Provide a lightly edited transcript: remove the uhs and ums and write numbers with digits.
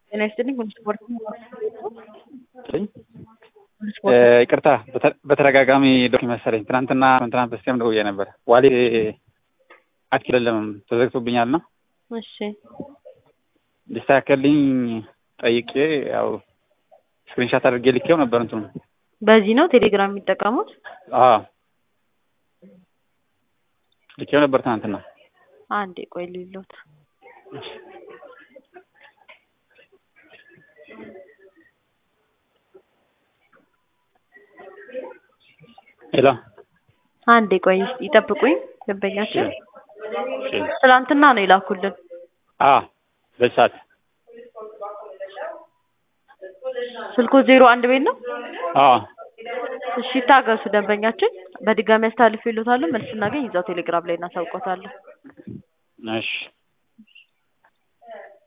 ጤና ይስጥልኝ። ሁሉ ስፖርት ይቅርታ በተደጋጋሚ ዶክ መሰለኝ ትናንትና በስቲያም ደውዬ ነበር። ዋሌ አትችልም ተዘግቶብኛል ነው። እሺ ሊስተካከልልኝ ጠይቄ ያው ስክሪንሻት አድርጌ ልኬው ነበር እንትኑ። በዚህ ነው ቴሌግራም የሚጠቀሙት? አዎ ልኬው ነበር ትናንትና። አንዴ ቆይ ልይሎት። ሄሎ አንዴ ቆይ ይጠብቁኝ ደንበኛችን። ትናንትና ነው የላኩልን። በሰዓት ስልኩ 01 ቤት ነው? እሺ ታገሱ ደንበኛችን። በድጋሚ አስተላልፌልዎታለሁ። መልስ እናገኝ እዛው ቴሌግራም ላይ እናሳውቆታለን። እሺ